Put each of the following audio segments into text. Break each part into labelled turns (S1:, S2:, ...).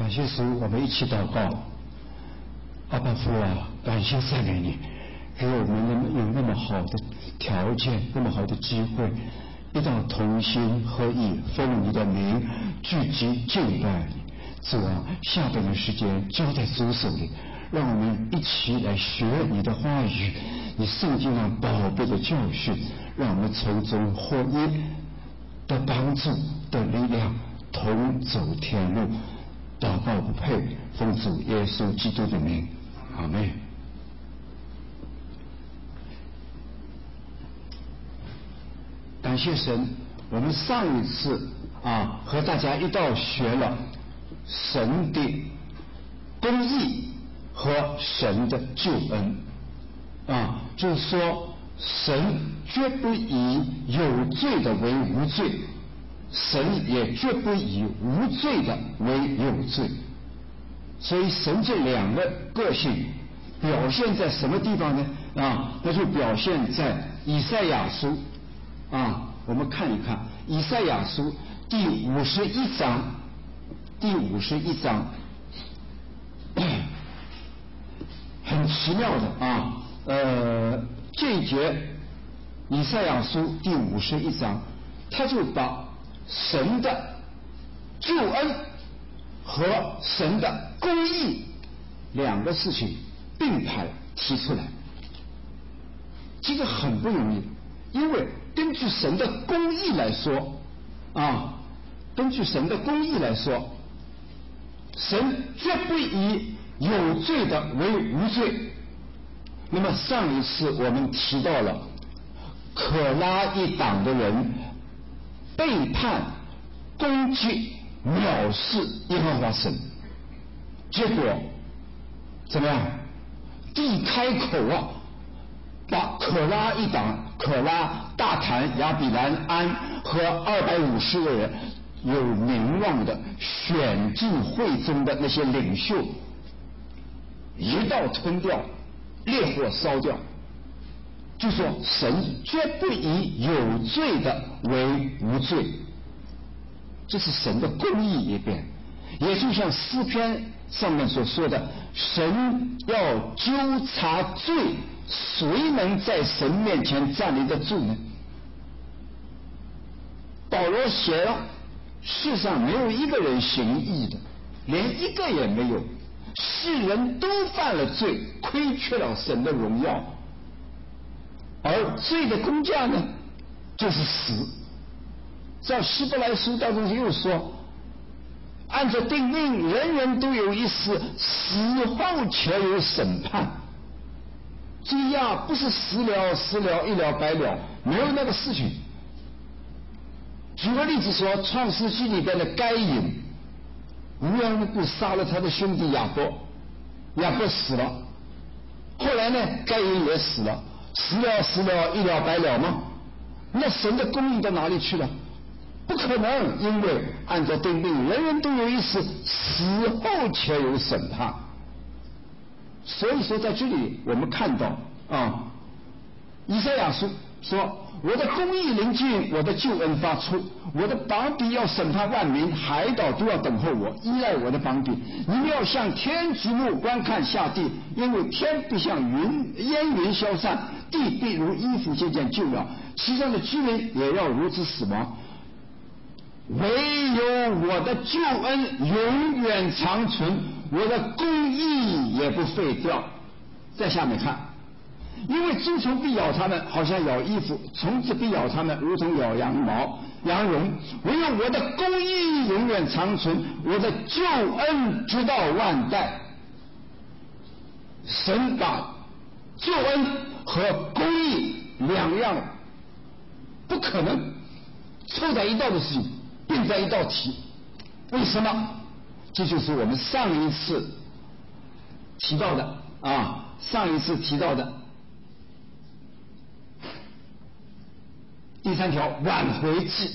S1: 感谢主，我们一起祷告。阿爸父啊，感谢赞美你，给我们有那么好的条件，那么好的机会，一道同心合意，奉你的名聚集敬拜你。主啊，下半的时间交在主手里，让我们一起来学你的话语，你圣经上宝贝的教训，让我们从中获益的帮助的力量，同走天路。祷告不配，奉主耶稣基督的名，阿们。感谢神，我们上一次和大家一道学了神的公义和神的救恩就是说神绝不以有罪的为无罪，神也绝不以无罪的为有罪。所以神这两个个性表现在什么地方呢？那就表现在以赛亚书我们看一看以赛亚书第51章，很奇妙的这一节以赛亚书第51章，他就把神的救恩和神的公义两个事情并排提出来。这个很不容易，因为根据神的公义来说神绝不以有罪的为无罪。那么上一次我们提到了可拉一党的人背叛、攻击、藐视耶和华神，结果怎么样？地开口把可拉一党、可拉、大坛、亚比兰、安和250个人有名望的选进会中的那些领袖一道吞掉，烈火烧掉。就说神绝不以有罪的为无罪，这是神的公义一边。也就像诗篇上面所说的，神要纠察罪，谁能在神面前站立得住呢？保罗写了，世上没有一个人行义的，连一个也没有，世人都犯了罪，亏缺了神的荣耀。而罪的工价呢，就是死。在希伯来书当中又说，按照定命，人人都有一死，死后且有审判。罪不是死了一了百了，没有那个事情。举个例子说，创世纪里边的该隐无缘无故杀了他的兄弟亚伯，亚伯死了，后来呢该隐也死了，死了一了百了吗？那神的公义到哪里去了？不可能，因为按照定命，人人都有一死，死后且有审判。所以说在这里我们看到以赛亚书说，我的公义临近，我的救恩发出，我的膀臂要审判万民，海岛都要等候我，依赖我的膀臂。你们要向天举目观看下地，因为天必像烟云消散，地必如衣服渐渐旧了，其上的居民也要如此死亡。唯有我的救恩永远长存，我的公义也不废掉。在下面看，因为蛀虫必咬他们，好像咬衣服；虫子必咬他们，如同咬羊绒。唯有我的公义永远长存，我的救恩直到万代。神把救恩和公义两样不可能凑在一道的事情并在一道提。为什么？这就是我们上一次提到的第3条挽回祭。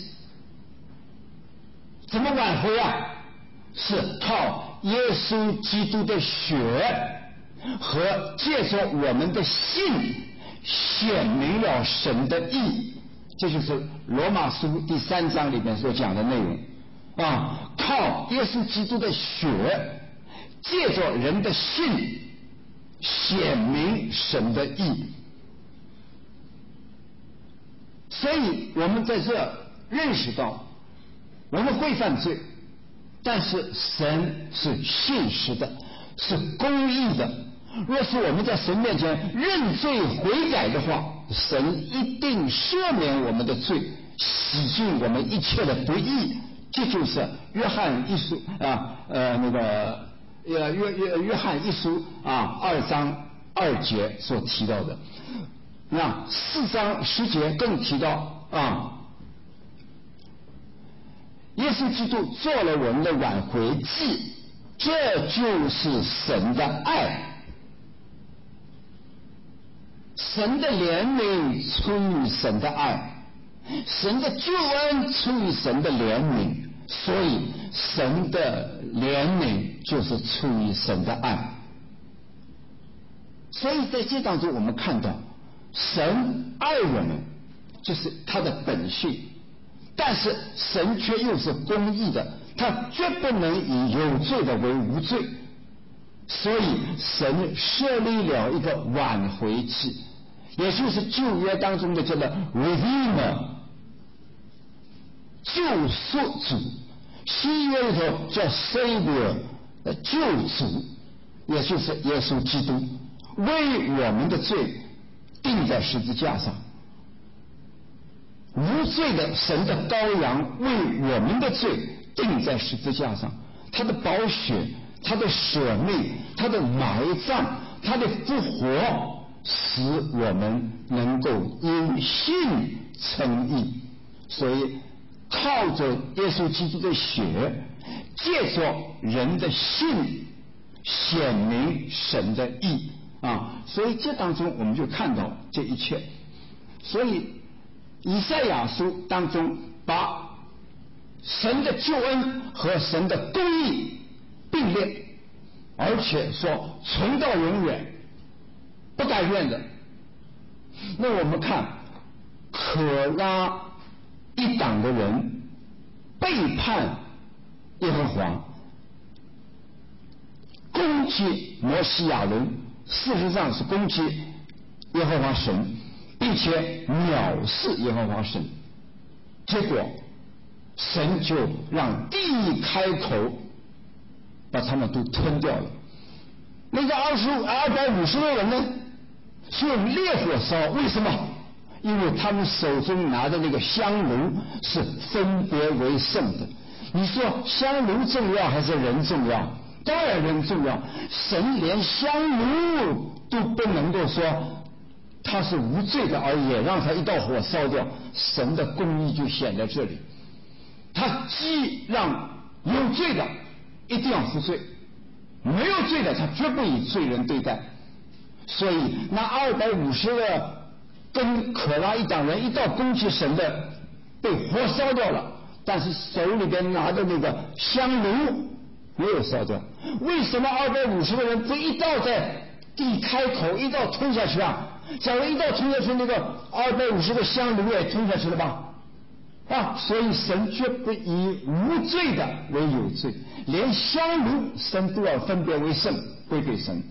S1: 怎么挽回是靠耶稣基督的血和借着我们的信显明了神的义。这就是罗马书第3章里面所讲的内容。 靠耶稣基督的血，借着人的信显明神的义。所以我们在这认识到，我们会犯罪，但是神是信实的，是公义的。若是我们在神面前认罪悔改的话，神一定赦免我们的罪，洗净我们一切的不义。这就是约翰一书约翰一书2章2节所提到的。那4章10节更提到耶稣基督做了我们的挽回祭，这就是神的爱。神的怜悯出于神的爱，神的救恩出于神的怜悯，所以神的怜悯就是出于神的爱。所以在这当中我们看到神爱我们，就是他的本性，但是神却又是公义的，他绝不能以有罪的为无罪，所以神设立了一个挽回祭，也就是旧约当中的这个 Redeemer 救赎主，新约里头叫 Savior 救主，也就是耶稣基督为我们的罪钉在十字架上，无罪的神的羔羊为我们的罪钉在十字架上，他的宝血，他的舍命，他的埋葬，他的复活，使我们能够因信称义。所以靠着耶稣基督的血，借着人的信显明神的义所以这当中我们就看到这一切。所以以赛亚书当中把神的救恩和神的公义并列，而且说存到永远，不改变的。那我们看可拉一党的人背叛耶和华，攻击摩西亚伦，事实上是攻击耶和华神，并且藐视耶和华神，结果神就让地开口把他们都吞掉了。那个250个人呢是用烈火烧，为什么？因为他们手中拿的那个香炉是分别为圣的。你说香炉重要还是人重要？当然人重要。神连香炉都不能够说他是无罪的，而也让他一道火烧掉，神的公义就显在这里。他既让有罪的一定要负罪，没有罪的他绝不以罪人对待。所以那250个跟可拉一党人一道攻击神的被火烧掉了，但是手里边拿的那个香炉没有烧掉。为什么250个人不一道在地开口一道吞下去啊？假如一道吞下去，那个250个香炉也吞下去了吧？所以神绝不以无罪的为有罪，连香炉神都要分别为圣，归给神。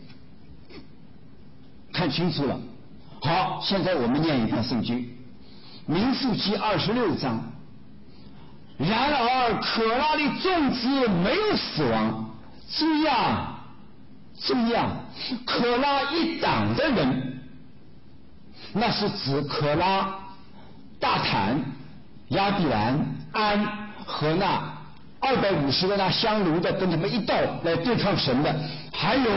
S1: 看清楚了。好，现在我们念一段圣经，民数记26章。然而可拉的众子没有死亡。注意啊，可拉一党的人，那是指可拉、大坦、亚比兰、安和那250个那香炉的，跟他们一道来对抗神的，还有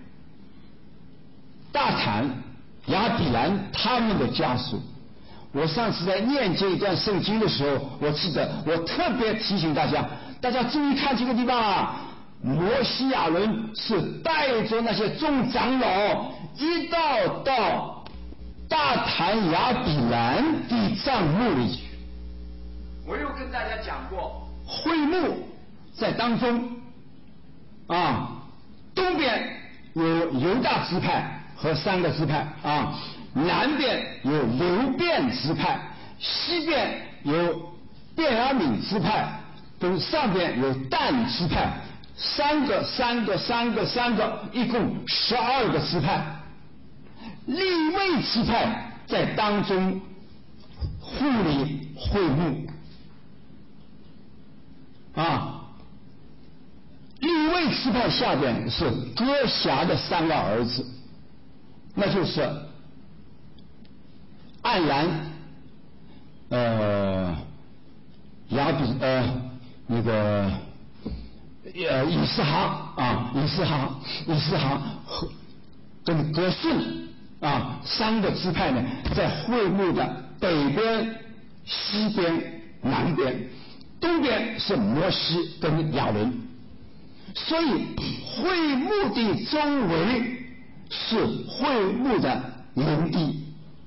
S1: 大坦、亚比兰他们的家属。我上次在念这一段圣经的时候，我记得我特别提醒大家注意看这个地方摩西亚伦是带着那些众长老一道到大坦亚比兰的帐幕里去。我又跟大家讲过，会幕在当中东边有犹大支派和3个支派南边有流便支派，西边有便雅悯支派， 跟上边有但支派3个，一共12个支派。利未支派在当中护理会幕利未支派下边是歌辖的3个儿子，那就是暗兰、亚比以斯哈跟格顺3个支派呢，在会幕的北边、西边、南边，东边是摩西跟亚伦，所以会幕的周围是会幕的营地，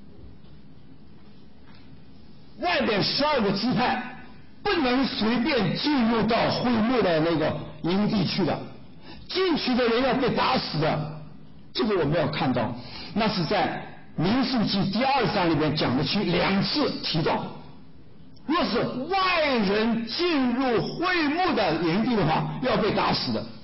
S1: 外边12个支派不能随便进入到会幕的那个营地去的，进去的人要被打死的。这个我们要看到，那是在民数记第2章里面讲的去2次提到，若是外人进入会幕的营地的话，要被打死的。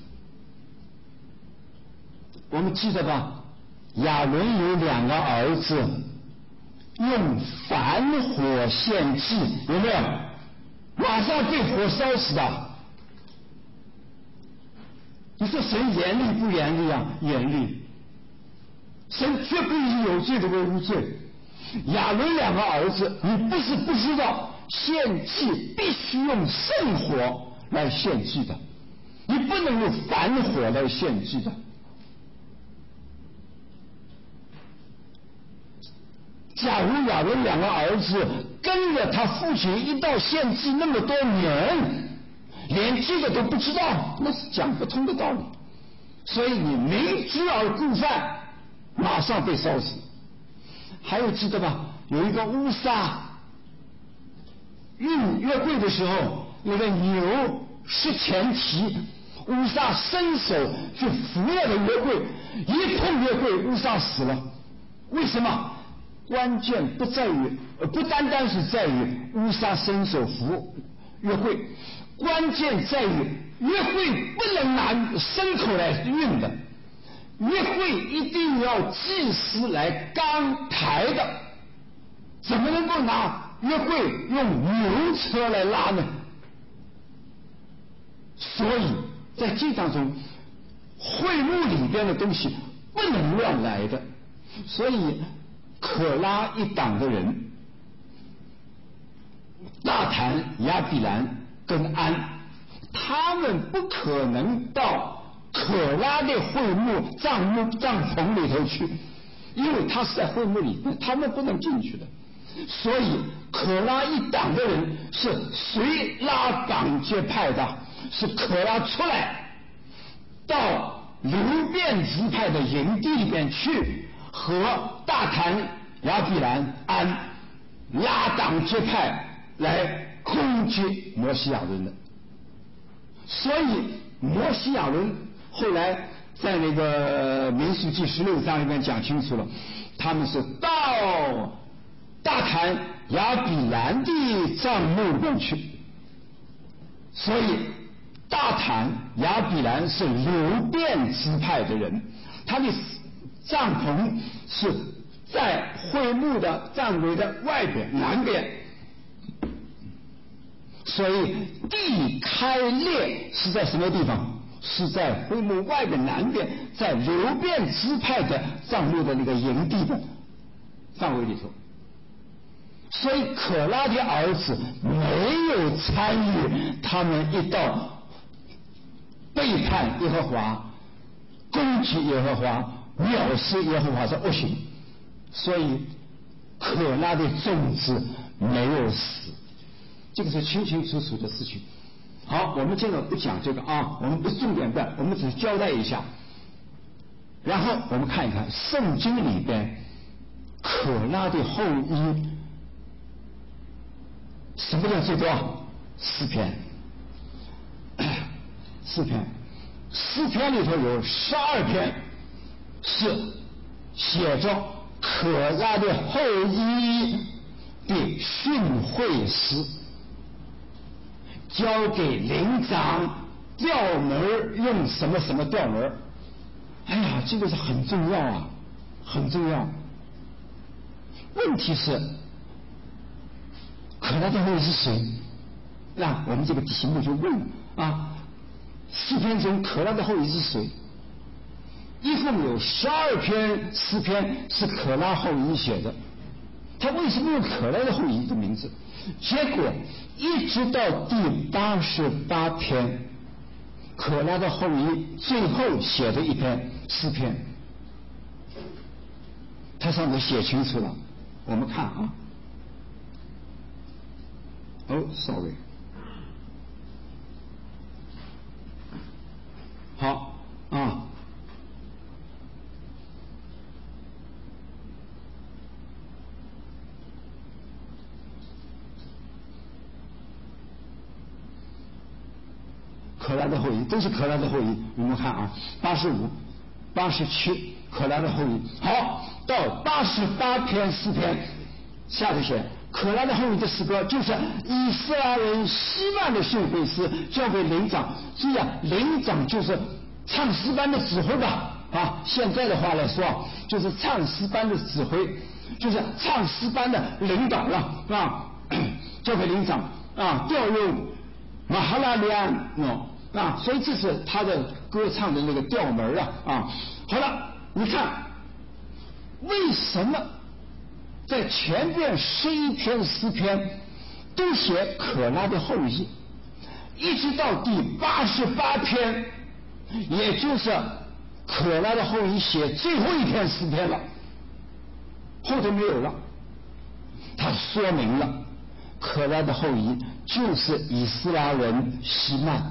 S1: 我们记得吧？亚伦有2个儿子用凡火献祭，有没有？马上被火烧死的。你说神严厉不严厉啊？严厉。神绝不以有罪的为无罪。亚伦2个儿子，你不是不知道，献祭必须用圣火来献祭的，你不能用凡火来献祭的。假如亚伦2个儿子跟着他父亲一道献祭那么多年，连这个都不知道，那是讲不通的道理。所以你明知而故犯，马上被烧死。还有记得吧？有一个乌撒运约柜的时候，那个牛是前蹄，乌撒伸手去扶那个约柜，一碰约柜，乌撒死了。为什么？关键不单单是在于乌撒伸手扶约柜，关键在于约柜不能拿牲口来运的，约柜一定要祭司来扛抬的，怎么能够拿约柜用牛车来拉呢？所以在这当中，会幕里边的东西不能乱来的。所以可拉一党的人，大坛、亚比兰跟安，他们不可能到可拉的会幕帐篷里头去，因为他是在会幕里面，他们不能进去的。所以可拉一党的人是随拉党结派的，是可拉出来到流便支派的营地里边去，和大坛、亚比兰、安拉党结派来攻击摩西亚伦的。所以摩西亚伦后来在那个民数记16章里面讲清楚了，他们是到大坛、亚比兰的帐幕里面去。所以大坛、亚比兰是流便支派的人，他的帐篷是在会幕的帐围的外边南边，所以地开裂是在什么地方？是在会幕外边南边，在流便支派的帐幕的那个营地的范围里头。所以可拉的儿子没有参与他们一道背叛耶和华、攻击耶和华、藐视耶和华的恶行，所以可拉的种子没有死，这个是清清楚楚的事情。好，我们现在不讲这个啊，我们不是重点的，我们只是交代一下。然后我们看一看圣经里边可拉的后裔，什么叫最多？4篇。4篇里头有12篇是写着可拉的后裔的训诲诗， 交给灵长，调门用什么什么调门。哎呀，这个是很重要啊，很重要。问题是可拉的后裔是谁？那我们这个题目就问啊，诗篇中可拉的后裔是谁？一共有12篇诗篇是可拉后裔写的，他为什么用可拉的后裔的名字？结果一直到第88篇，可拉的后裔最后写的一篇诗篇，他上头写清楚了。我们看啊，sorry， 好啊。可拉的后裔都是可拉的后裔，我们看啊，85、87可拉的后裔。好，到88篇诗篇下头写可拉的后裔的诗歌，就是以色列人希曼的训诲诗，交给灵长。注意啊，灵长就是唱诗班的指挥吧？啊，现在的话来说，就是唱诗班的指挥，就是唱诗班的领导了啊，交给灵长啊，调用马哈拉利安啊，所以这是他的歌唱的那个调门啊。好了，你看为什么在前边11篇诗篇都写可拉的后裔，一直到第88篇，也就是可拉的后裔写最后一篇诗篇了，后头没有了。他说明了可拉的后裔就是以斯拉人希曼。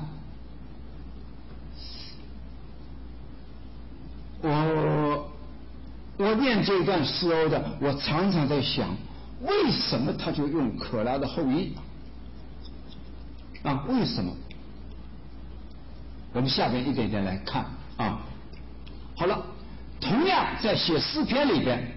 S1: 我念这段诗欧的，我常常在想，为什么他就用可拉的后裔啊？为什么？我们下边一点一点来看啊。好了，同样在写诗篇里边，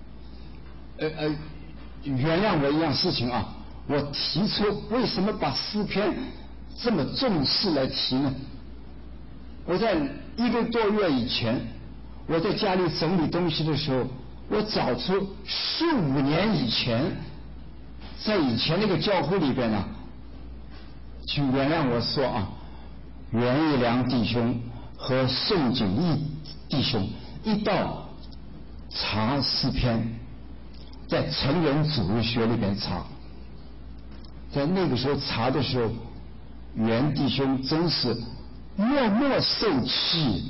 S1: 原谅我一样事情啊，我提出为什么把诗篇这么重视来提呢？我在1个多月以前，我在家里整理东西的时候，我找出15年以前，在以前那个教会里边呢，请原谅我说啊，袁一良弟兄和宋景义弟兄一道查诗篇，在成人主日学里边查，在那个时候查的时候，袁弟兄真是默默受气，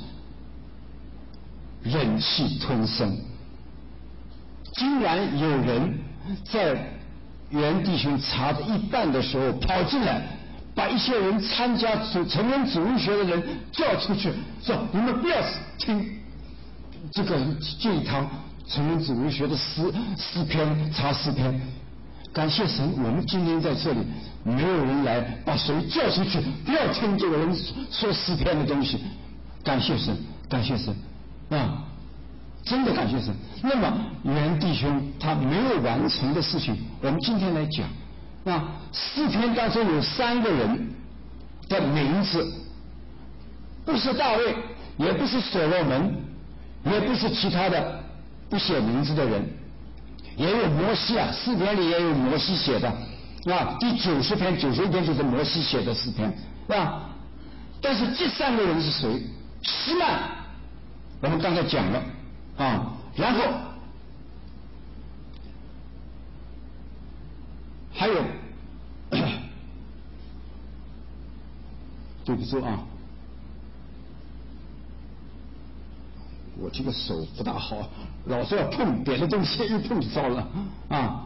S1: 忍气吞声。竟然有人在袁弟兄查的一半的时候跑进来，把一些人参加成人主日学的人叫出去，说你们不要听这一堂成人主日学的诗篇查诗篇。感谢神，我们今天在这里没有人来把谁叫出去，不要听这个人说诗篇的东西。感谢神，感谢神啊！真的感谢神。那么袁弟兄他没有完成的事情，我们今天来讲啊。诗篇当中有3个人的名字，不是大卫，也不是所罗门，也不是其他的不写名字的人。也有摩西啊，诗篇里也有摩西写的啊，第90篇、91篇就是摩西写的诗篇啊。但是这3个人是谁？希曼，我们刚才讲了啊，然后还有对不住啊，我这个手不大好，老是要碰别的东西，一碰就糟了啊。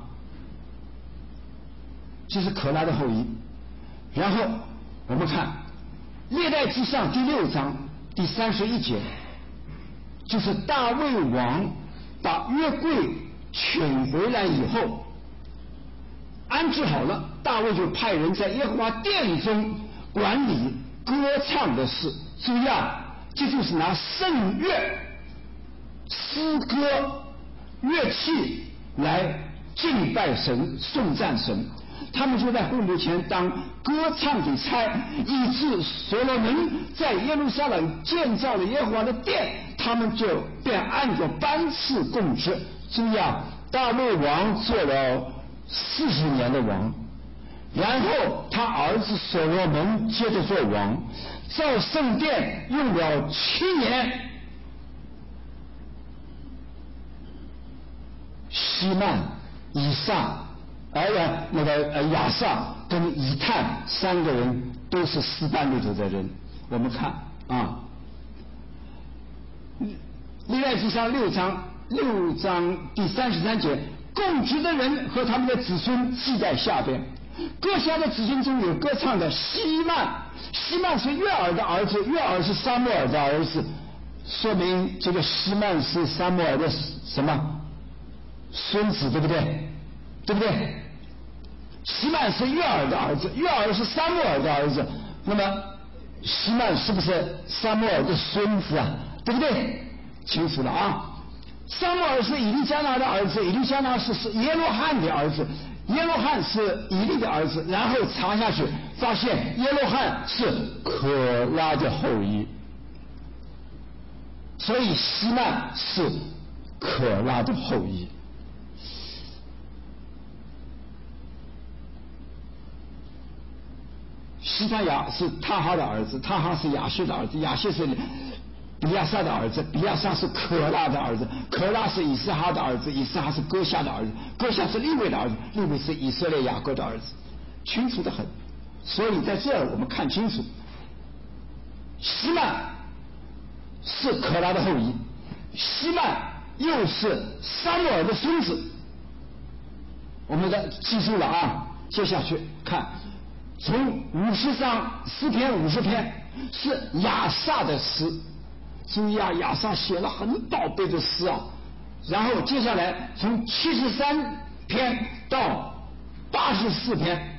S1: 这是可拉的后裔。然后我们看历代志上第6章第31节，就是大卫王把约柜请回来以后，安置好了，大卫就派人在耶和华殿中管理歌唱的事。注意啊，这就是拿圣乐、诗歌、乐器来敬拜神、颂赞神。 他们就在会幕前当歌唱的差，以致所罗门在耶路撒冷建造了耶和华的殿，他们就便按着班次供职。注意啊，大卫王做了40年的王，然后他儿子所罗门接着做王，造圣殿用了7年。希曼、以撒、亚萨跟以探3个人都是诗班里头的人。我们看啊，历代志上6章第33节，供职的人和他们的子孙记在下边。各乡的子孙中有歌唱的希曼，希曼是约珥的儿子，约珥是撒母耳的儿子，说明这个希曼是撒母耳的什么孙子，对不对？对不对？希曼是约珥的儿子，约珥是撒母耳的儿子，那么希曼是不是撒母耳的孙子啊？对不对？清楚了啊。撒母耳是以利加拿的儿子，以利加拿是耶罗汉的儿子，耶罗汉是以利的儿子，然后查下去发现耶罗汉是可拉的后裔，所以希曼是可拉的后裔。西番雅是他哈的儿子，他哈是亚谢的儿子，亚谢是比亚撒的儿子，比亚撒是可拉的儿子，可拉是以斯哈的儿子，以斯哈是哥夏的儿子，哥夏是利未的儿子，利未是以色列雅各的儿子，清楚得很。所以在这儿我们看清楚，希曼是可拉的后裔，希曼又是撒母耳的孙子。我们记住了啊，接下去看。从50章诗篇50篇是亚萨的诗，注意啊，亚萨写了很宝贝的诗啊。然后接下来从73篇到84篇，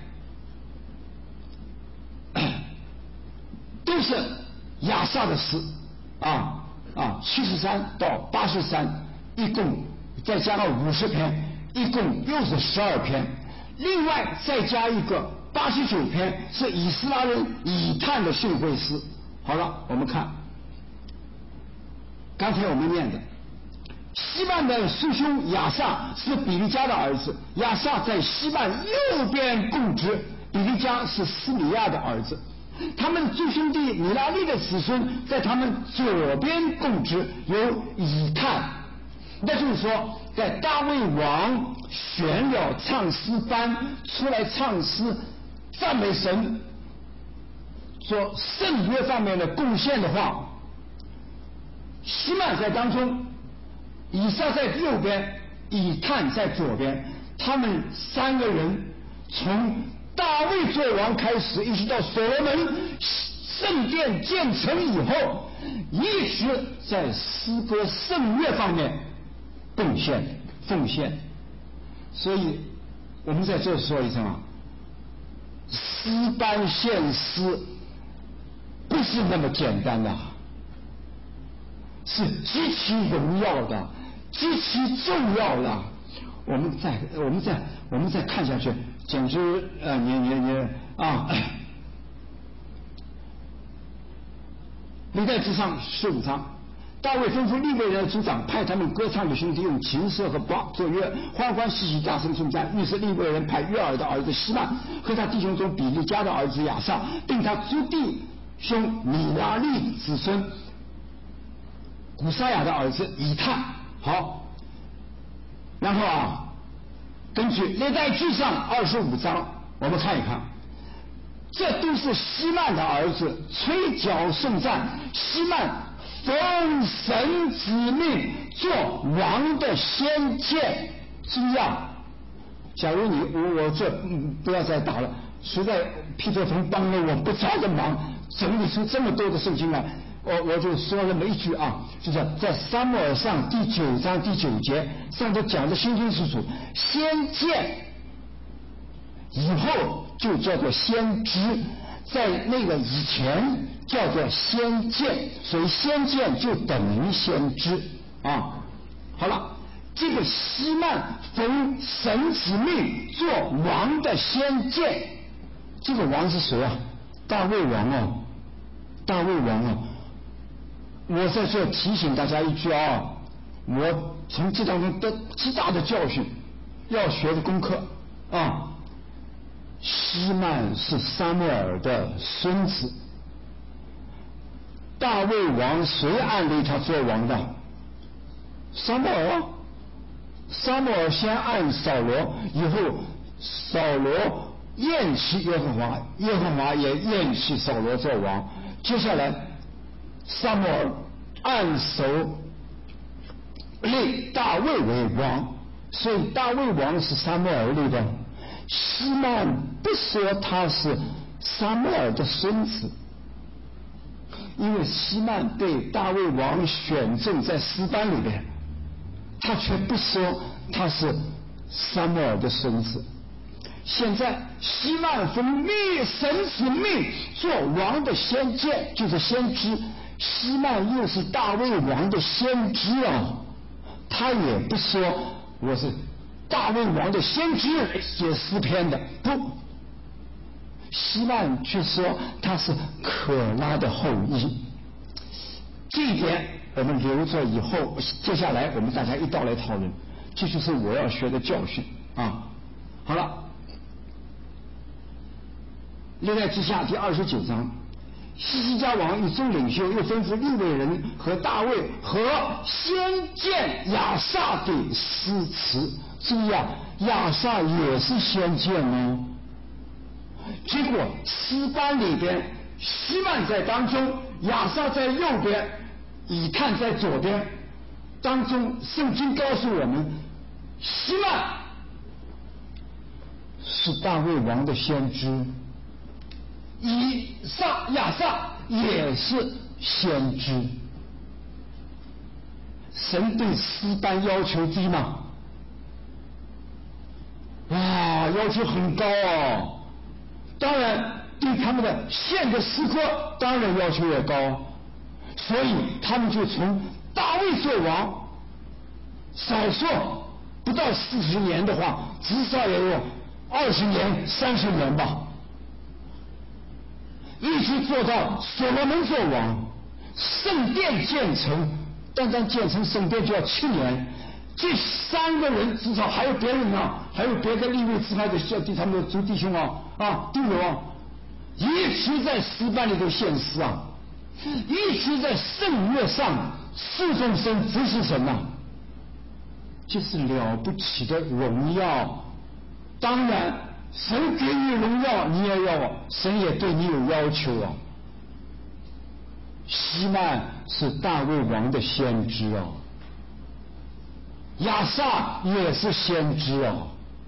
S1: 都是亚萨的诗73到83，一共再加上50篇，一共又是12篇。另外再加一个89篇是以斯拉人以探的训诲诗。好了，我们看刚才我们念的，希曼的叔兄亚萨是比利家的儿子，亚萨在希曼右边供职，比利家是斯米亚的儿子。他们诸兄弟米拉利的子孙在他们左边供职，有以探。那就是说，在大卫王选了唱诗班出来唱诗赞美神做圣约方面的贡献的话，希曼在当中，以撒在右边，以探在左边，他们3个人从大卫做王开始，一直到所罗门圣殿建成以后，一直在诗歌圣乐方面奉献。所以我们在这说一声啊，诗班献诗不是那么简单的，是极其荣耀的，极其重要的。我们再看下去，简直历代志上15章，大卫吩咐利未人的族长派他们歌唱的兄弟用琴瑟和鼓作乐，欢欢喜喜大声颂赞。于是利未人派约珥的儿子希曼和他弟兄中比利家的儿子亚萨，并他诸弟兄米拉利子孙古沙雅的儿子以探。好，然后根据历代志上25章，我们看一看，这都是希曼的儿子吹角颂赞。希曼奉神之命做王的先见。注意啊，假如我这不要再打了，实在皮特冯帮了我不少的忙，整理出这么多的圣经来，我就说那么一句就是在撒母耳上第9章第9节上头讲的清清楚楚，先见以后就叫做先知，在那个以前叫做先见，所以先见就等于先知好了， 这个西曼奉神之命做王的先见，这个王是谁啊？大卫王啊，大卫王啊！我在这提醒大家一句啊，我从这当中得极大的教训，要学的功课啊。西曼是撒母耳的孙子，大卫王谁安立他做王的？撒母耳啊！撒母耳先按扫罗，以后扫罗厌弃耶和华，耶和华也厌弃扫罗做王。接下来撒母耳按手立大卫为王，所以大卫王是撒母耳立的。西曼不说他是撒母耳的孙子，因为西曼被大卫王选中在诗班里边，他却不说他是撒母耳的孙子。现在西曼奉神之命做王的先见，就是先知，西曼又是大卫王的先知啊，他也不说我是大卫王的先知写诗篇的，不，西曼却说他是可拉的后裔。这一点我们留着以后，接下来我们大家一道来讨论，这就是我要学的教训啊。好了，历代志下第29章，西西家王与众领袖又吩咐利未人和大卫和先见亚萨的诗词。注意啊，亚萨也是先见哦。结果诗班里边，西曼在当中，亚萨在右边，以探在左边。当中圣经告诉我们，西曼是大卫王的先知，亚萨也是先知。神对诗班要求低吗？哇，要求很高哦。当然对他们的献的诗歌当然要求也高，所以他们就从大卫做王，少说不到40年的话，至少也有20年30年吧，一直做到所罗门做王，圣殿建成，单建成圣殿就要7年。这3个人至少还有别人啊，还有别的利未支派的兄弟，他们的族弟兄啊都有啊，一直在诗班里头献诗啊，一直在圣乐上侍奉神服侍神啊，这是了不起的荣耀。当然神给你荣耀，你也要，神也对你有要求啊。西曼是大卫王的先知啊，亚萨也是先知啊。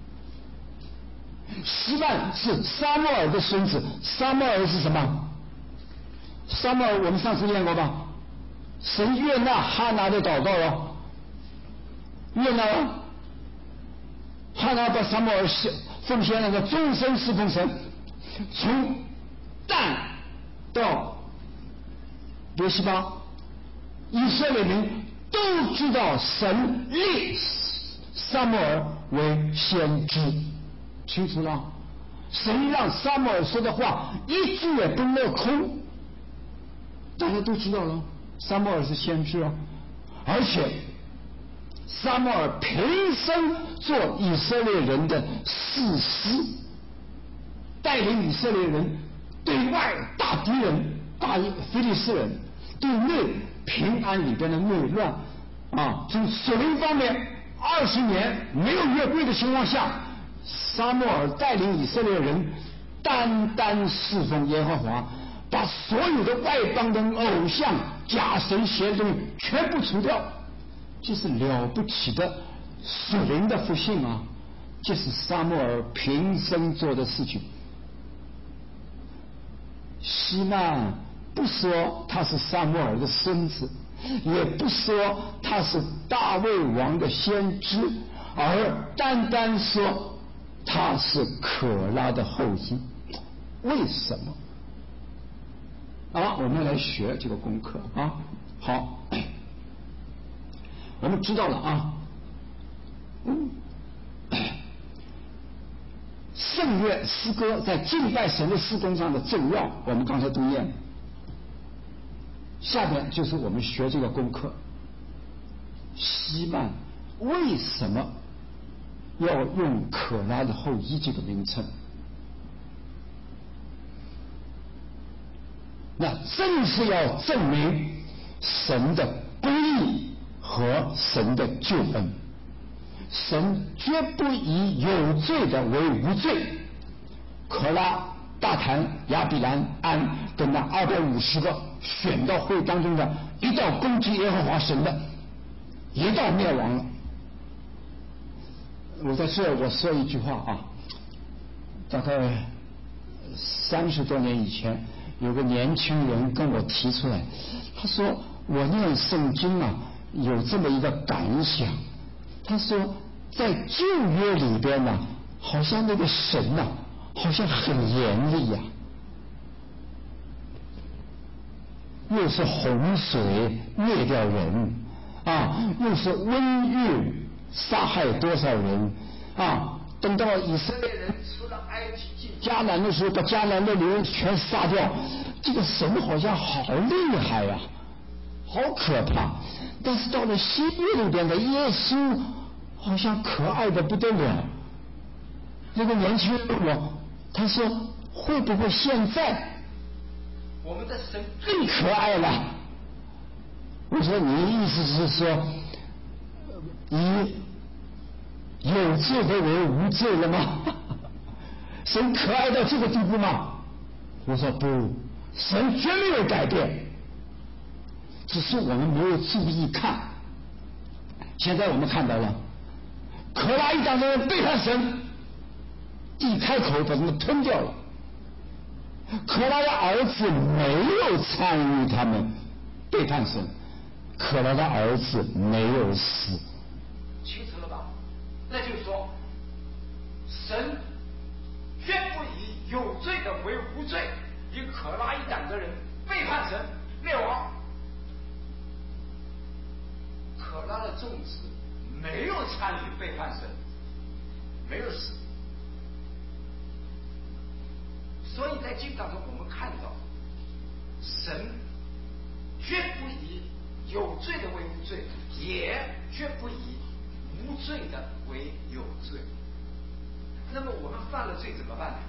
S1: 西曼是撒母耳的孙子，撒母耳是什么？撒母耳我们上次念过吧？神悦纳哈拿的祷告了，悦纳了。哈拿把撒母耳奉献那个终身侍奉神，从但到别西巴，以色列民都知道神立撒母耳为先知，清楚了？神让撒母耳说的话一句也不落空，大家都知道了，撒母耳是先知啊。而且撒母耳平生做以色列人的士师，带领以色列人对外打敌人，打非利士人，对内平安里边的内乱啊。从属灵方面20年没有约柜的情况下，撒母耳带领以色列人单侍奉耶和华，把所有的外邦的偶像假神邪宗全部除掉，这是了不起的属灵的复兴啊！这是撒母耳平生做的事情。西曼不说他是撒母耳的孙子，也不说他是大卫王的先知，而单说他是可拉的后裔。为什么？我们来学这个功课啊。好，我们知道了啊， 圣乐诗歌在敬拜神的事工上的重要，我们刚才都念了。下边就是我们学这个功课。希曼为什么要用可拉的后裔这个名称？那正是要证明神的公义和神的救恩。神绝不以有罪的为无罪。可拉、大坛、亚比兰、安等那250个选到会当中的，一到攻击耶和华神的，一到灭亡了。我在这我说一句话啊，大概30多年以前，有个年轻人跟我提出来，他说我念圣经啊，有这么一个感想。他说在旧约里边呢，好像那个神啊，好像很严厉呀，又是洪水灭掉人啊，又是瘟疫杀害多少人啊！等到以色列人出了埃及进迦南的时候，把迦南的人全杀掉，这个神好像好厉害呀，好可怕。但是到了新约里边的耶稣，好像可爱的不得了。那个年轻人问我，他说会不会现在我们的神更可爱了？我说你意思是说以有罪的为无罪了吗？神可爱到这个地步吗？我说不，神绝没有改变，只是我们没有注意看。现在我们看到了，可拉一党的人背叛神，一开口把他们吞掉了。可拉的儿子没有参与他们背叛神，可拉的儿子没有死。清楚了吧？那就是说，神绝不以有罪的为无罪，以可拉一党的人背叛神灭亡。可拉的众子没有参与背叛神，没有死。所以在经当中我们看到，神绝不以有罪的为无罪，也绝不以无罪的为有罪。那么我们犯了罪怎么办呢？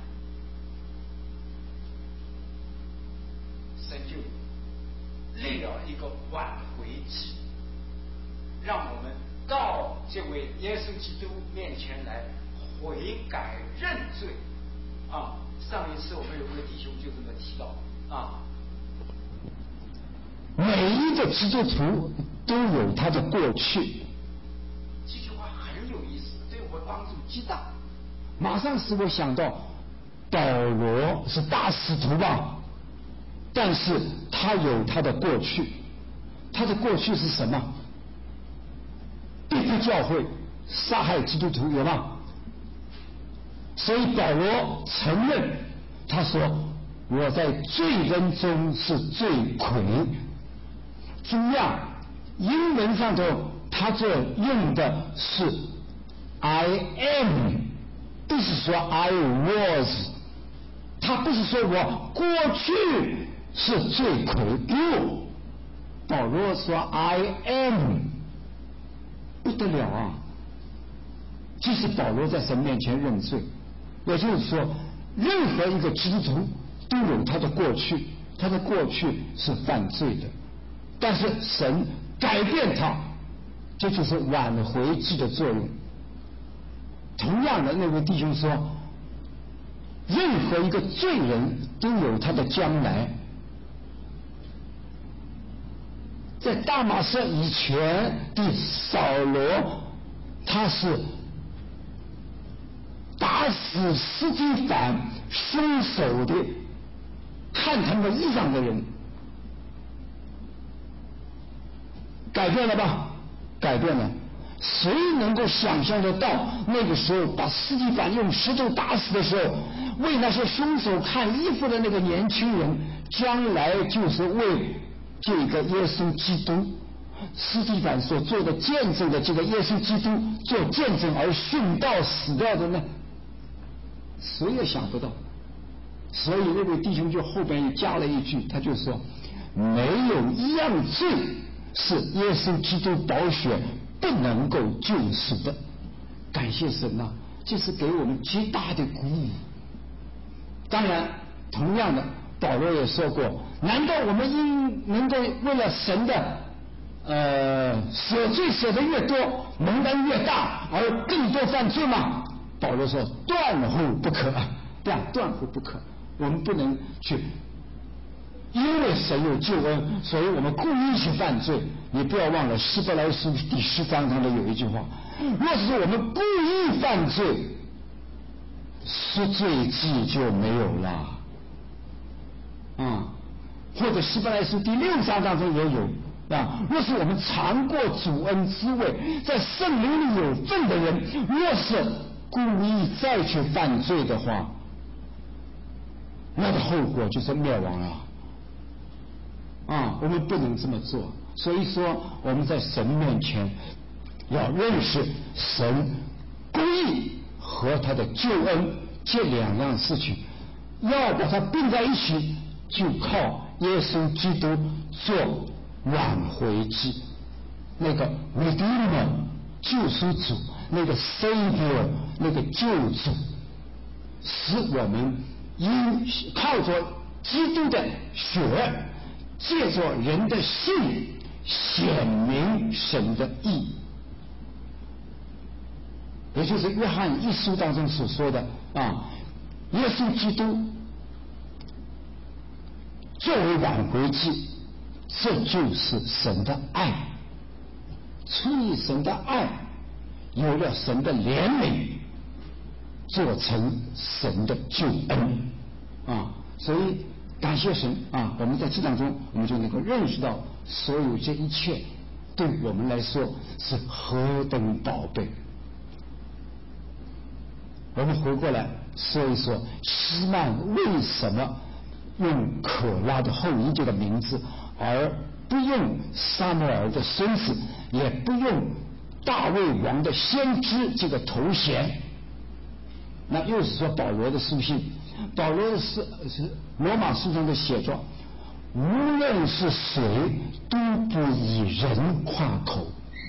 S1: 神就立了一个挽回祭，让我们到这位耶稣基督面前来悔改认罪啊。上一次我们有位弟兄就这么提到啊，每一个基督徒都有他的过去。这句话很有意思，对我帮助极大。马上使我想到，保罗是大使徒吧，但是他有他的过去。他的过去是什么？逼迫教会，杀害基督徒，有吗？所以保罗承认，他说我在罪人中是罪魁。同样英文上头他这用的是 I am， 不是说 I was， 他不是说我过去是罪魁。保罗说 I am， 不得了啊！这是保罗在神面前认罪。也就是说，任何一个基督徒都有他的过去，他的过去是犯罪的，但是神改变他，这就是挽回祭的作用。同样的，那位弟兄说，任何一个罪人都有他的将来。在大马色以前的扫罗，他是打死司提反凶手的看他们衣裳的人。改变了吧？改变了。谁能够想象得到那个时候把司提反用石头打死的时候，为那些凶手看衣服的那个年轻人，将来就是为这个耶稣基督司提反所做的见证的这个耶稣基督做见证而殉道死掉的呢？谁也想不到。所以那位弟兄就后边又加了一句，他就说没有一样罪是耶稣基督宝血不能够救赎的。感谢神啊，这是给我们极大的鼓舞。当然同样的，保罗也说过，难道我们应能够为了神的舍罪舍得越多，蒙恩越大，而更多犯罪吗？保罗说断乎不可，断乎不可。我们不能去因为神有救恩，所以我们故意去犯罪。你不要忘了希伯来书第10章上的有一句话，若是我们故意犯罪，赎罪祭就没有了或者希伯来书第6章当中也有若是我们尝过主恩滋味，在圣灵里有份的人，若是故意再去犯罪的话，那的后果就是灭亡了我们不能这么做。所以说我们在神面前要认识神公义和他的救恩这两样事情，要把它并在一起，就靠耶稣基督做挽回祭，那个 Redeemer 救赎主，那个 Savior 那个救主，使我们因靠着基督的血，借着人的信显明神的义，也就是约翰1书当中所说的耶稣基督作为挽回祭，这就是神的爱。出于神的爱，有了神的怜悯，做成神的救恩所以感谢神我们在这当中，我们就能够认识到所有这一切对我们来说是何等宝贝。我们回过来说一说希曼为什么用可拉的后裔这个名字，而不用撒母耳的孙子，也不用大卫王的先知这个头衔。那又是说保罗的书信，保罗的是罗马书上的写着，无论是谁都不以人夸口，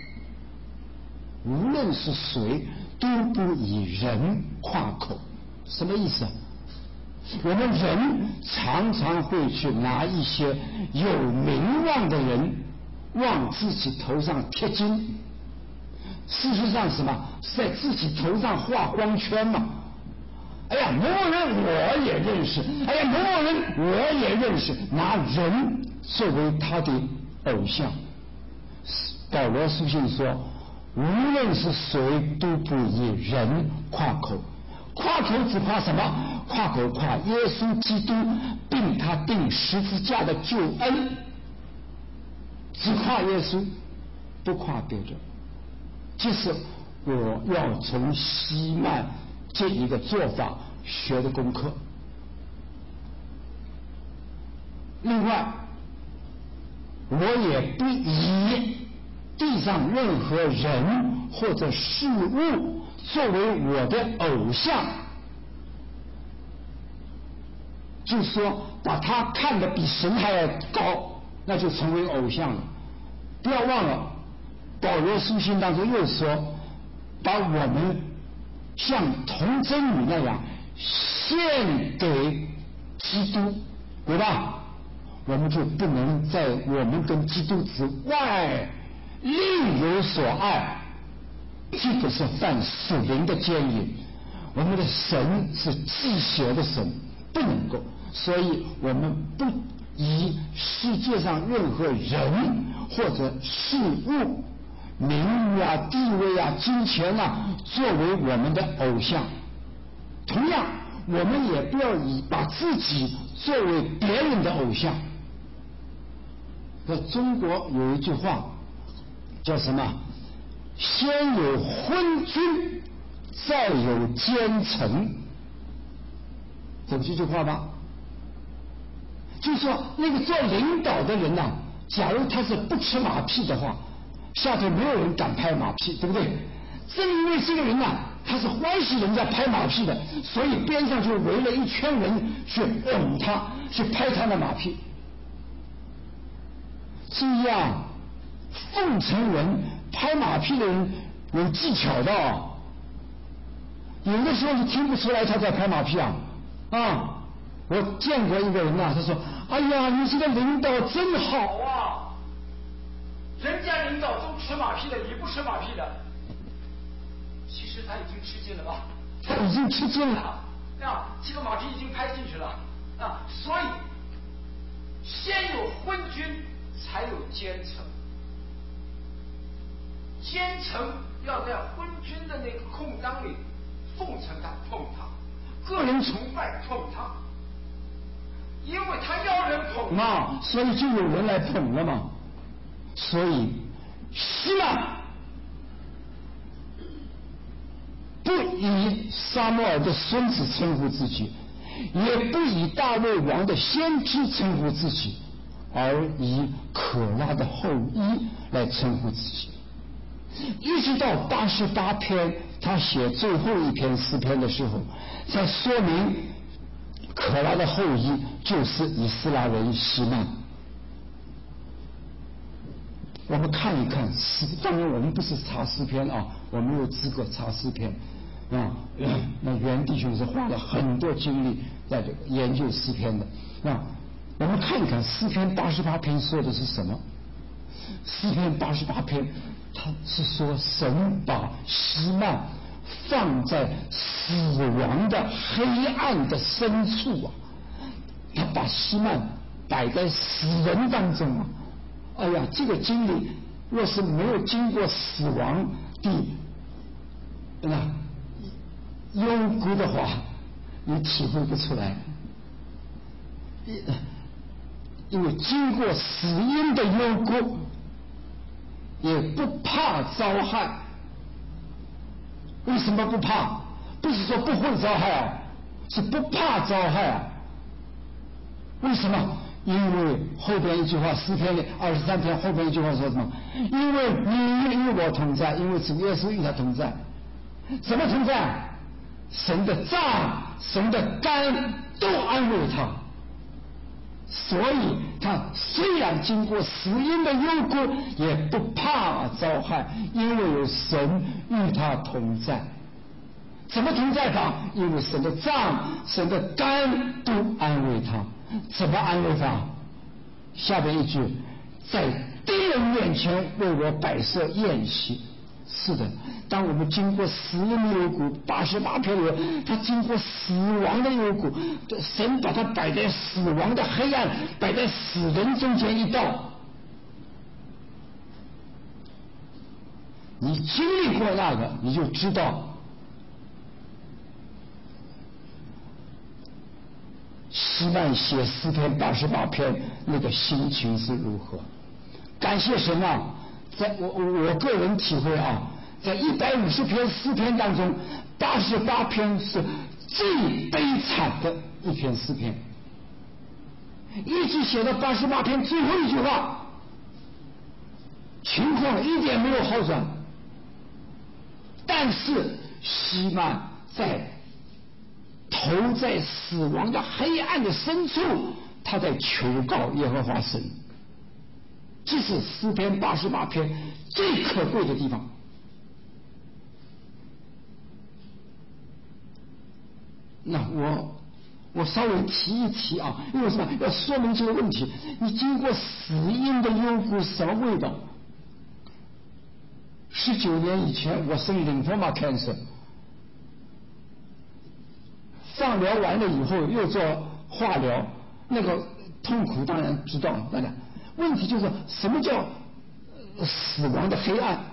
S1: 无论是谁都不以人夸口。什么意思我们人常常会去拿一些有名望的人往自己头上贴金，事实上什么是在自己头上画光圈嘛。哎呀，某某人我也认识，哎呀，某某人我也认识，拿人作为他的偶像。保罗书信说，无论是谁都不以人夸口。夸口只夸什么？夸口夸耶稣基督并他钉十字架的救恩，只夸耶稣，不夸别人。这是我要从希曼这一个做法学的功课。另外，我也不以地上任何人或者事物作为我的偶像，就是说把他看得比神还要高，那就成为偶像了。不要忘了保罗书信当中又说，把我们像童贞女那样献给基督，对吧？我们就不能在我们跟基督之外另有所爱，这个是犯属灵的奸淫。我们的神是忌邪的神，不能够，所以我们不以世界上任何人或者事物，名誉地位金钱作为我们的偶像。同样我们也不要把自己作为别人的偶像。中国有一句话叫什么？先有昏君，再有奸臣。懂这句话吧？就是说那个做领导的人假如他是不吃马屁的话，下头没有人敢拍马屁，对不对？正因为这个人啊，他是欢喜人家拍马屁的，所以边上就围了一圈人去拱他，去拍他的马屁。这样奉承人、拍马屁的人有技巧的哦，有的时候是听不出来他在拍马屁啊。我见过一个人他说：“哎呀，你这个领导真好啊，人家领导都吃马屁的，你不吃马屁的。”其实他已经吃尽了吧？他已经吃尽了这个马屁已经拍进去了所以先有昏君，才有奸臣。奸臣要在昏君的那个空当里奉承他、捧他，个人崇拜捧他，因为他要人捧嘛，所以就有人来捧了嘛。所以希曼不以撒母耳的孙子称呼自己，也不以大卫王的先知称呼自己，而以可拉的后裔来称呼自己。一直到88篇他写最后一篇诗篇的时候，才说明可拉的后裔就是以斯拉人希曼。我们看一看当然我们不是查诗篇我没有资格查诗篇那袁弟兄是花了很多精力在研究诗篇的我们看一看诗篇88篇说的是什么。诗篇88篇他是说神把希曼放在死亡的黑暗的深处他把希曼摆在死人当中哎呀，这个经历若是没有经过死亡的幽谷的话，你体会不出来。因为经过死荫的幽谷，也不怕遭害。为什么不怕？不是说不会遭害是不怕遭害为什么？因为后边一句话，诗篇23篇后边一句话说什么？因为你与我同在，因为主耶稣与他同在。什么同在？神的杖、神的竿都安慰他。所以他虽然经过死荫的幽谷，也不怕遭害，因为有神与他同在。怎么同在法？因为神的杖、神的竿都安慰他。怎么安慰他？下边一句，在敌人面前为我摆设宴席。是的，当我们经过死荫的幽谷，88篇里他经过死亡的幽谷，神把他摆在死亡的黑暗，摆在死人中间一道。你经历过那个，你就知道希曼写诗篇88篇那个心情是如何。感谢神在我个人体会在150篇诗篇当中，88篇是最悲惨的一篇诗篇，一直写到88篇最后一句话，情况一点没有好转。但是希曼投在死亡的黑暗的深处，他在求告耶和华神。这是诗篇88篇最可贵的地方。那我稍微提一提因为什么？要说明这个问题。你经过死荫的幽谷是什么味道？19年以前我生lymphoma cancer， 放疗完了以后又做化疗，那个痛苦当然知道了。问题就是什么叫死亡的黑暗？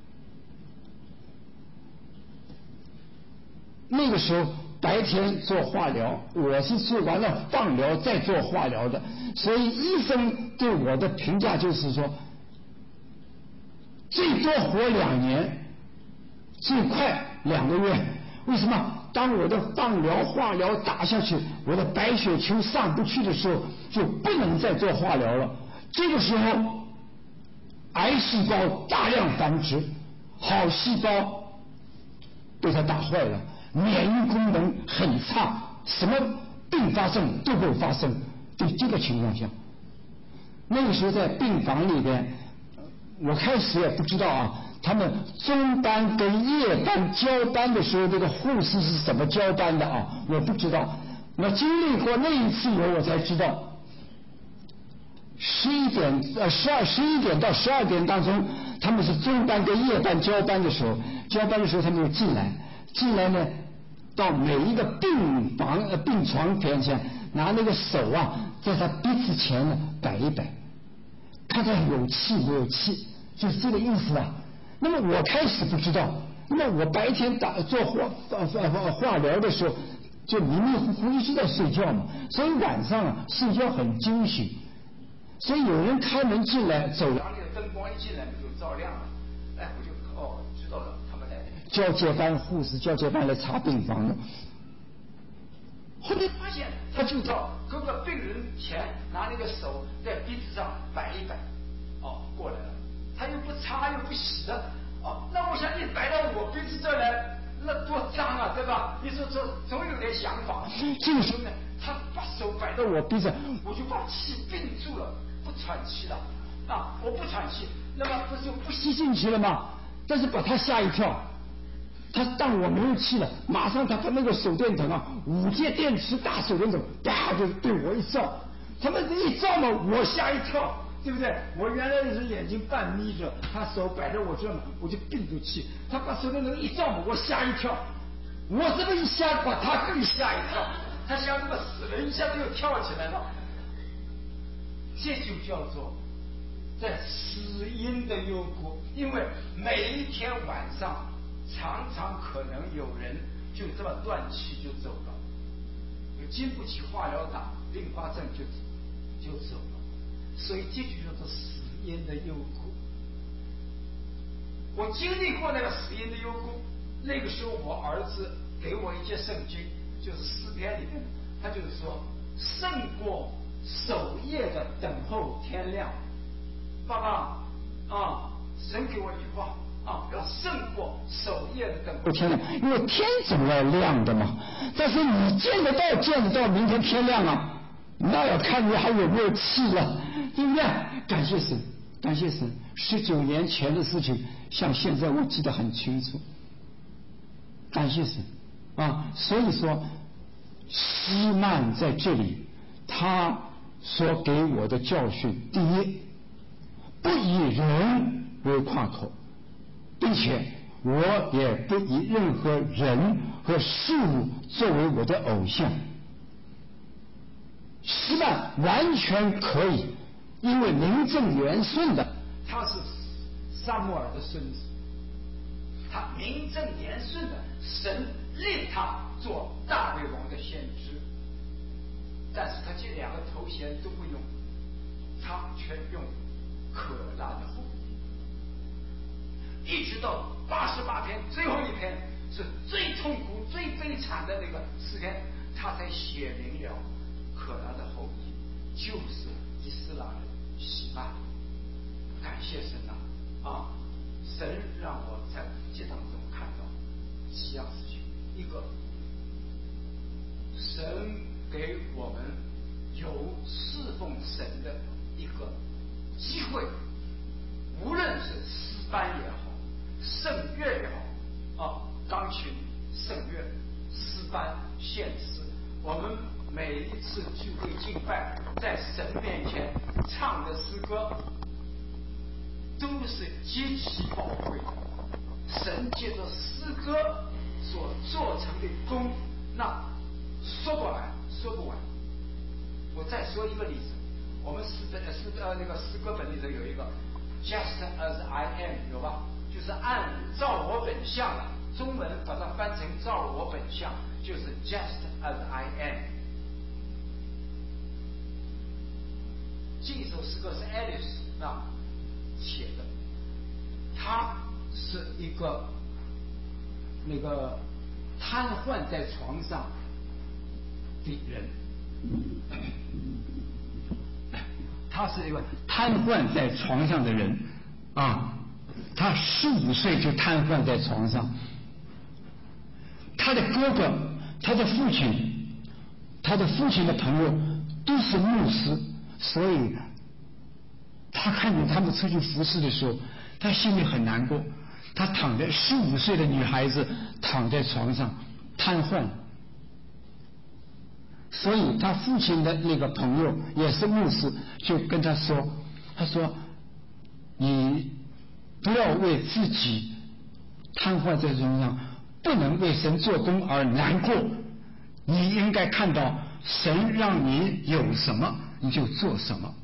S1: 那个时候白天做化疗，我是做完了放疗再做化疗的，所以医生对我的评价就是说，最多活2年，最快2个月。为什么？当我的放疗、化疗打下去，我的白血球上不去的时候，就不能再做化疗了， 这个时候癌细胞大量繁殖，好细胞被它打坏了，免疫功能很差，什么并发症都会发生。在这个情况下，那个时候在病房里边，我开始也不知道啊，他们中班跟夜班交班的时候，这个护士是怎么交班的啊？我不知道。我经历过那一次以后，我才知道11点到12点当中，他们是中班跟夜班交班的时候，他们就进来呢，到每一个病床边前，拿那个手啊，在他鼻子前呢摆一摆，看他有气没有气，就是这个意思啊。那么我开始不知道，那么我白天做化疗的时候，就迷迷糊糊一直在睡觉嘛，所以晚上啊睡觉很惊醒。所以有人开门进来，走廊里的灯光一进来就照亮了，哎，我就知道了，他们来交接班护士交接班来查病房的。后来发现他就到各个病人前拿那个手在鼻子上摆一摆，过来了，他又不擦又不洗的，那我想你摆到我鼻子这儿来，那多脏啊，对吧？你说这总有点想法。这个时候呢，他把手摆到我鼻子，我就把气屏住了，不喘气了啊！我不喘气，那么不是不吸进去了吗？但是把他吓一跳，他当我没有气了，马上他把那个手电筒啊，5节电池大手电筒，啪就对我一照，他们这一照嘛，我吓一跳。对不对？我原来是眼睛半眯着，他手摆在我这嘛，我就屏住气。他把手电筒一照我吓一跳，我这么一吓，把他更吓一跳。他像那个死人一下子又跳起来了。这就叫做在死因的幽谷，因为每一天晚上常常可能有人就这么断气就走了，经不起化疗打，并发症就走了。所以这就叫做死因的幽谷。我经历过那个死因的幽谷，那个时候我儿子给我一节圣经，就是诗篇里面，他就是说胜过守夜的等候天亮。爸爸神给我一句话要胜过守夜的等候天亮，因为天总要亮的嘛。但是你见得到明天天亮啊，那要看你还有没有气了，对不对？感谢神，19年前的事情，像现在我记得很清楚。感谢神所以说希曼在这里他所给我的教训，第一，不以人为夸口，并且我也不以任何人和事物作为我的偶像。希曼完全可以，因为名正言顺的，他是撒母耳的孙子，他名正言顺的，神立他做大卫王的先知，但是他这2个头衔都不用，他却用可拉的后裔，一直到88篇最后一篇是最痛苦最悲惨的那个诗篇，他才写明了可拉的后裔就是以斯拉的希曼。感谢神神让我在这当中看到几样事情。一个，神给我们有侍奉神的一个机会，无论是诗班也好，圣乐也好钢琴、圣乐、诗班、献诗，我们每一次聚会敬拜，在神面前唱的诗歌都是极其宝贵的。神借着诗歌所做成的功，那说不完。我再说一个例子，我们那个诗歌本里头有一个 Just as I am， 有吧？就是照我本相了，中文把它翻成照我本相，就是 Just as I am。这首诗歌是 Alice 写的，他是一个那个瘫痪在床上的人， 他是一个瘫痪在床上的人啊，他15岁就瘫痪在床上。他的哥哥、他的父亲、他的父亲的朋友都是牧师，所以他看见他们出去服侍的时候，他心里很难过。他躺在15岁的女孩子躺在床上瘫痪，所以他父亲的那个朋友也是牧师，就跟他说：“他说你不要为自己瘫痪在床上，不能为神做工而难过。你应该看到神让你有什么，你就做什么。”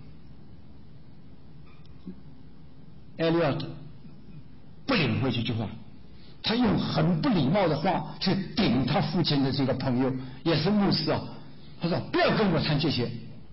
S1: Eliot 不领会这句话，他用很不礼貌的话去顶他父亲的这个朋友，也是牧师啊。他说：“不要跟我谈这些。”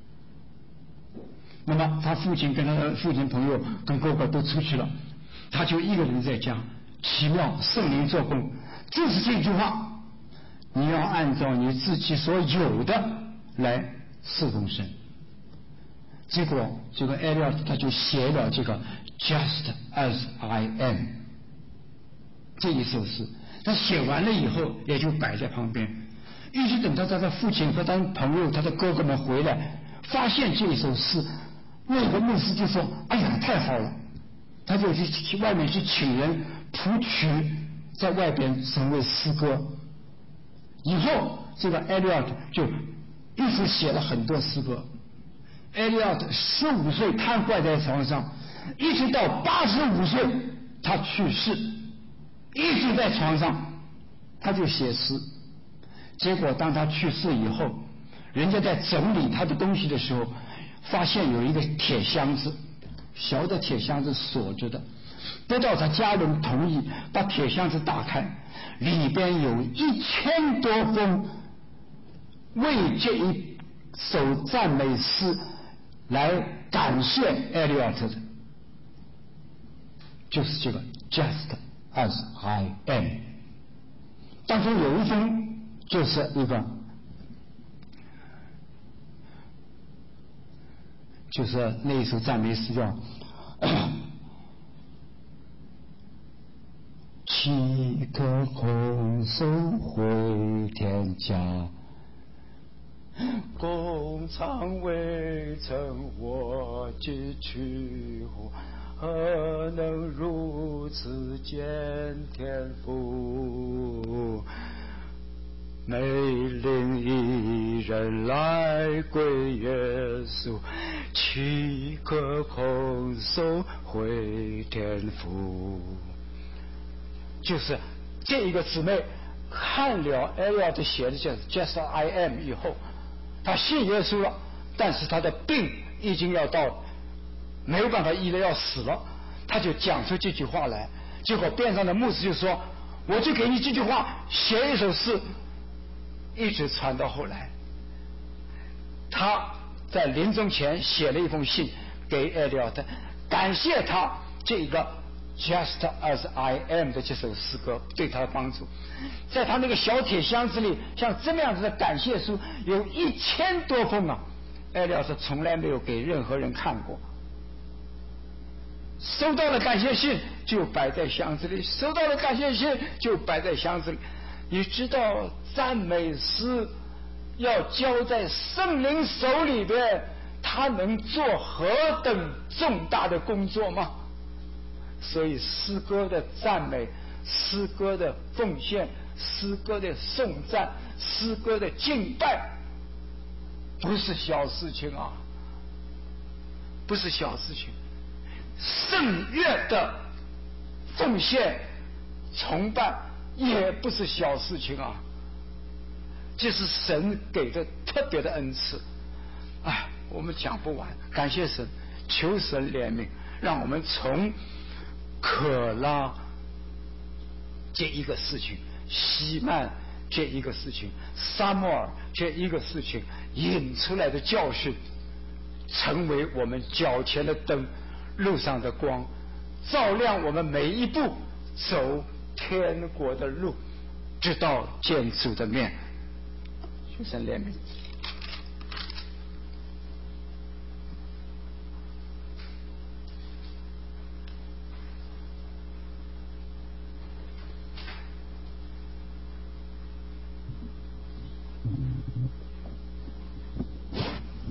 S1: 那么他父亲跟他的父亲朋友跟哥哥都出去了，他就一个人在家。奇妙，圣灵做工，就是这句话，你要按照你自己所有的来侍奉神。结果这个 Eliot 他就写了这个 Just as I am 这一首诗。他写完了以后也就摆在旁边，一直等到他的父亲和他的朋友、他的哥哥们回来，发现这一首诗，那个牧师就说：“哎呀，太好了！”他就去外面去请人谱曲，在外边成为诗歌。以后这个 Eliot 就一直写了很多诗歌。Eliot 15岁瘫痪在床上，一直到85岁他去世，一直在床上他就写诗。结果当他去世以后，人家在整理他的东西的时候，发现有一个铁箱子，小的铁箱子锁着的，得到他家人同意，把铁箱子打开，里边有1000多封为这一首赞美诗来感谢 Eliot 的，就是这个 Just as I am。 当中有一封就是一个，就是那一首赞美诗叫七颗红手回天家，
S2: 工厂未曾我寄去，何能如此见天父？美领一人来归耶稣，七颗空手回天父。就是这一个姊妹看了 Eliot 写的叫 Just I Am 以后，他信耶稣了，但是他的病已经要到没有办法医了，要死了，他就讲出这句话来。结果边上的牧师就说：“我就给你这句话，写一首诗。”一直传到后来，他在临终前写了一封信给 Eliot， 感谢他这个 Just as I am 的这首诗歌对他的帮助。在他那个小铁箱子里，像这么样子的感谢书有1000多封啊， Eliot 从来没有给任何人看过。收到了感谢信就摆在箱子里，收到了感谢信就摆在箱子里。你知道赞美诗要交在圣灵手里边，他能做何等重大的工作吗？所以诗歌的赞美、诗歌的奉献、诗歌的颂赞、诗歌的敬拜不是小事情啊，不是小事情。圣乐的奉献崇拜也不是小事情啊，这是神给的特别的恩赐。哎，我们讲不完，感谢神，求神怜悯，让我们从可拉这一个事情，西曼这一个事情，撒母耳这一个事情引出来的教训，成为我们脚前的灯，路上的光，照亮我们每一步走天国的路，直到见主的面。求神怜悯。